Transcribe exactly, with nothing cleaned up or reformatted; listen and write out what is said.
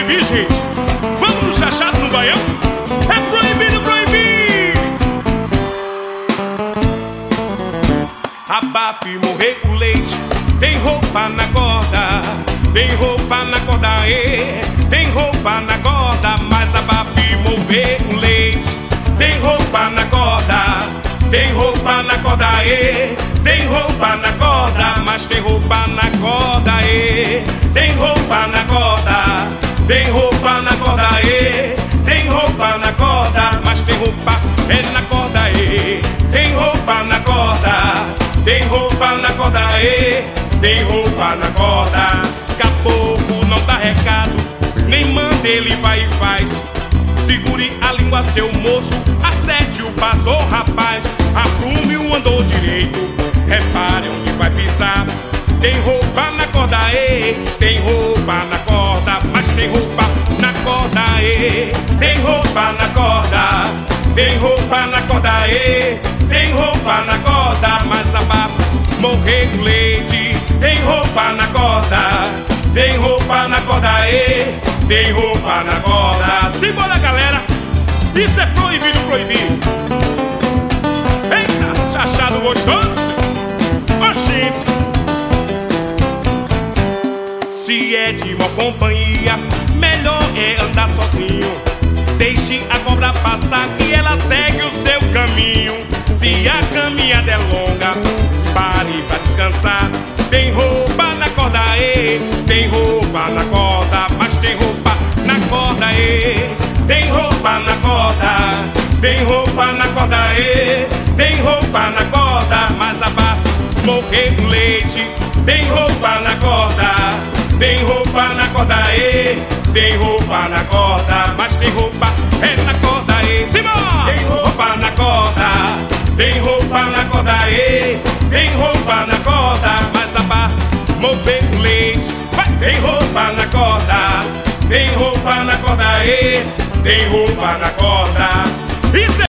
proibir, gente. Vamos no chachado no baião? É proibido proibir. Abafe, morrer com leite. Tem roupa na corda, tem roupa na corda, e tem roupa na corda, mas abafe, morrer com leite. Tem roupa na corda, tem roupa na corda, e tem roupa na corda, mas tem roupa na corda, e tem roupa na corda, tem roupa na corda, e tem roupa na corda, mas tem roupa é na corda, e tem roupa na corda, tem roupa na corda, e tem roupa na corda. Caboclo não dá recado, nem manda, ele vai e faz. Segure a língua, seu moço, acerte o passo, oh, rapaz. Arrume o andor direito, repare onde vai pisar. Tem roupa na corda, e tem roupa na corda, mas tem roupa na corda, e tem roupa na corda, tem roupa na corda, e tem roupa na corda, mas abafa, morrer com leite. Tem roupa na corda, tem roupa na corda, e tem roupa na corda. Simbora, galera, isso é proibido proibir. Eita, chachado gostoso. Oxente. Se é de uma companhia, melhor é andar sozinho. Deixe a cobra passar que ela segue o seu caminho. Se a caminhada é longa, pare pra descansar. Tem roupa na corda, e tem roupa na corda, mas tem roupa na corda, e tem roupa na corda, tem roupa na corda, e tem roupa na corda, mas abafa, morrer com leite. Tem roupa na corda, tem roupa na corda, e tem roupa na corda, mas tem roupa é na corda, e Simão! Tem roupa na corda, tem roupa na corda, e tem roupa na corda, mas abafa, morrer com leite. Vai! Tem roupa na corda, tem roupa na corda, e tem roupa na corda.